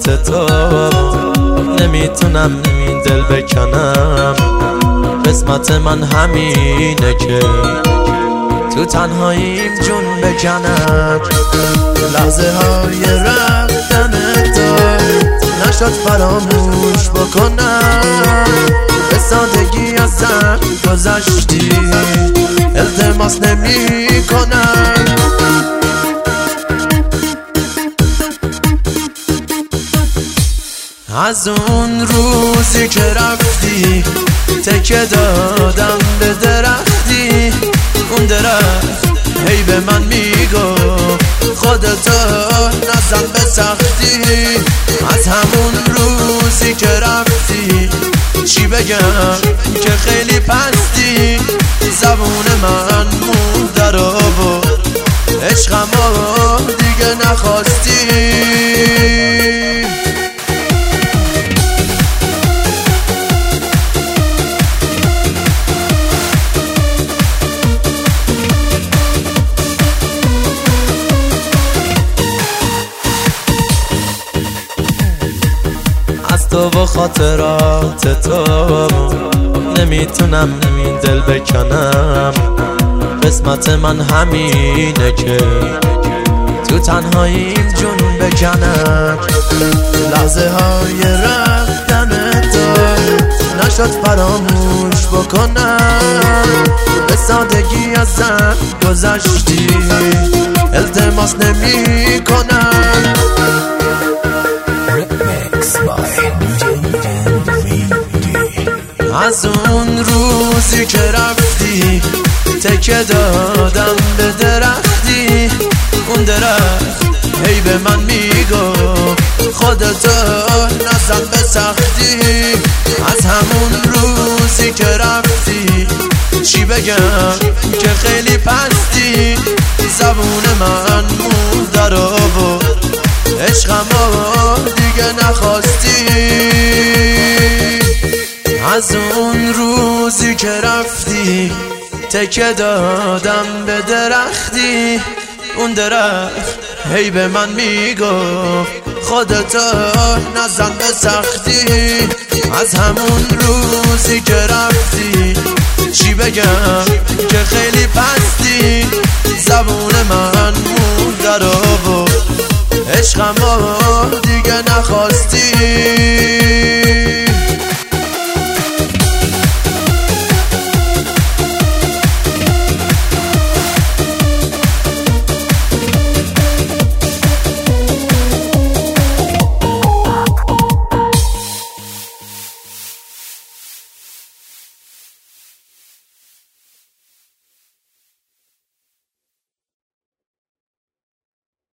خاطرات تو نمیتونم دل بکنم. قسمت من همینه که تو تنهاییم جون بکنم. لحظه های رفتن تو نشد فراموش بکنم. به سادگی ازم گذشتی التماس نمی کنم. از اون روزی که رفتی تکه دادم به درختی. اون درخت هی به من میگو خودتو نزن به سختی. از همون روزی که رفتی چی بگم که خیلی پستی. زبون من مرده رو بود عشقمو دیگه نخواستی. از تو و خاطرات تو نمیتونم دل بکنم. قسمت من همینه که تو تنهاییم جون بکنم. لحظه های رفتن تو نشد فراموش بکنم. به سادگی ازم گذشتی التماس نمی کنم. از اون روزی که رفتی تکه دادم به درختی. اون درخت هی به من میگو خودتو نزن به سختی. از همون روزی که رفتی چی بگم که خیلی پستی. زبون من مرده رو بود عشقمو دیگه نخواستی. از اون روزی که رفتی تکه دادم به درختی. اون درخت هی به من میگفت خودتو نزن به سختی. از همون روزی که رفتی چی بگم که خیلی پستی. زبون من مرده رو بود عشقمو دیگه نخواستی.